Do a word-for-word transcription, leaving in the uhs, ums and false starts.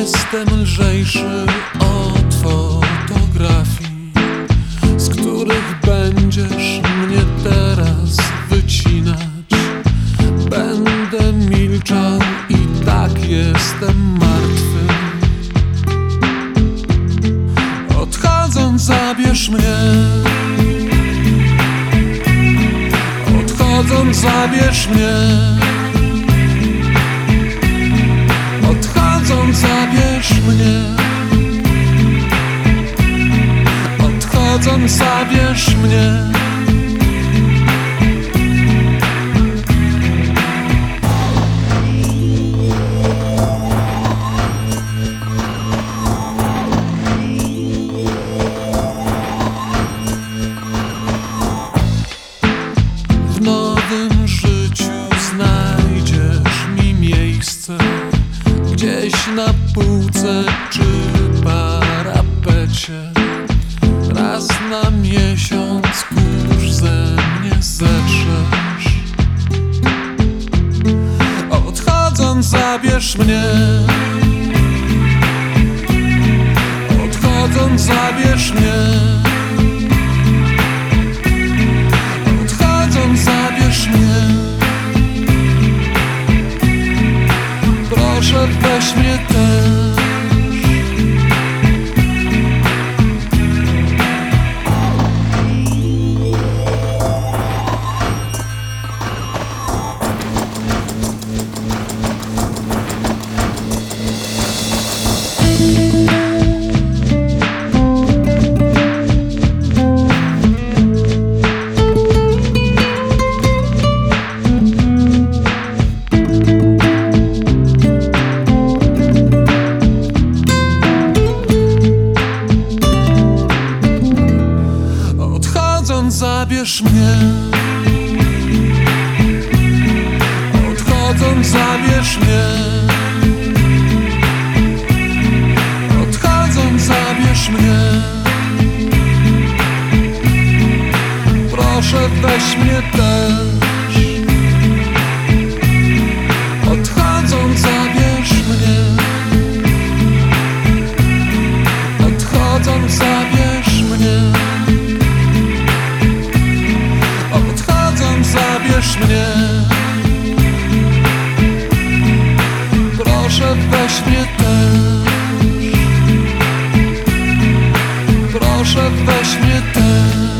jestem lżejszy od fotografii, z których będziesz mnie teraz wycinać. Będę milczał i tak jestem martwy. Odchodząc zabierz mnie, odchodząc zabierz mnie, odchodząc zabierz mnie, odchodząc zabierz mnie. W nowym życiu znajdziesz mi miejsce, gdzieś na półce czy parapecie. Raz na miesiąc kurz ze mnie zetrzesz. Odchodząc zabierz mnie, odchodząc zabierz mnie, odchodząc zabierz mnie. Proszę weź mnie też. Odchodząc zabierz mnie, odchodząc zabierz mnie, odchodząc zabierz mnie. Proszę weź mnie też. Odchodząc zabierz mnie, odchodząc zabierz mnie, odchodząc zabierz mnie. Proszę weź mnie też. Proszę weź mnie też.